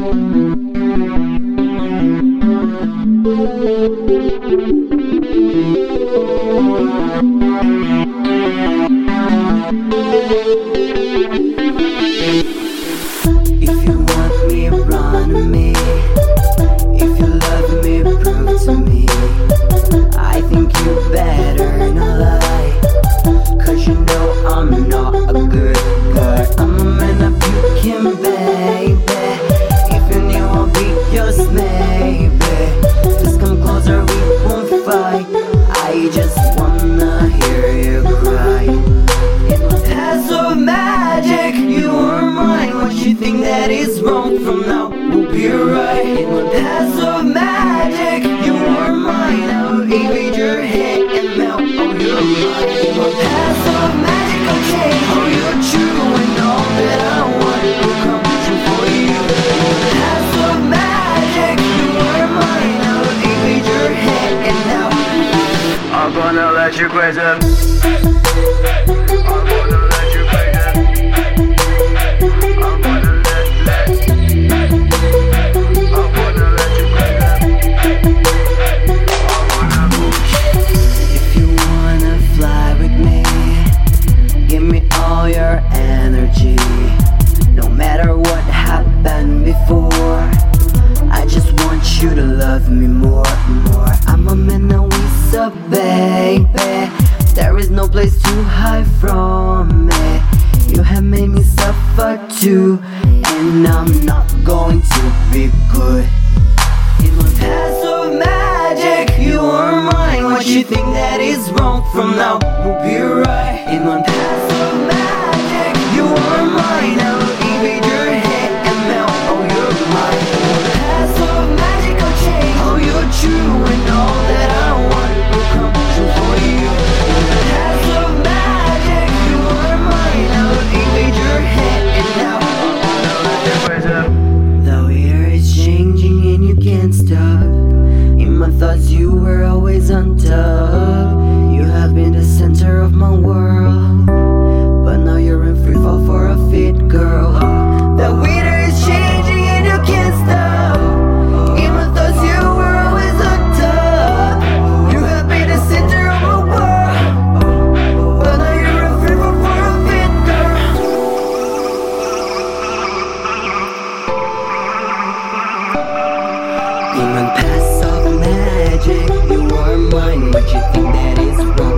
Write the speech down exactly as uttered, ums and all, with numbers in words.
If you want me, run to me. If you love me, prove to me. I think you better not lie, cause you know I'm not a good guy. I'm a man of you can, baby. If you knew I'll be yours, maybe. Just come closer, we won't fight. I just wanna hear you cry. In my past of magic, you are mine. What you think that is wrong from now will be right. In my past of magic, you are mine. I'll evade your head and melt all your mind. In my past of magic, I'll change all you're true, and all that I want will come true for you. In my past of magic, you are mine. I'll evade your head and now I'm gonna let you crazy. I'm gonna let you crazy. I'm gonna let, let I'm gonna let you crazy. I'm gonna If you wanna fly with me, give me all your energy. No matter what happened before, I just want you to love me more, more. I'm a man and we so baby. There is no place to hide from me. You have made me suffer too, and I'm not going to be good. In my past of magic, you are mine. What you think that is wrong from now will be right. In my past of magic, you are mine. I'll evade your head and melt all your mind. In my past of magic, I'll change all you're true, and all that I want will come true for you. In my past of magic, you are mine. I'll evade your head and now the year is changing and you can't stop. In my thoughts you were always on top. You have been the center of my world, but now you're in free fall for a fit girl. The weather is changing and you can't stop. In my thoughts you were always on top. You have been the center of my world, but now you're in free fall for a fit girl. In my past of magic, you are mine. What you think that is wrong?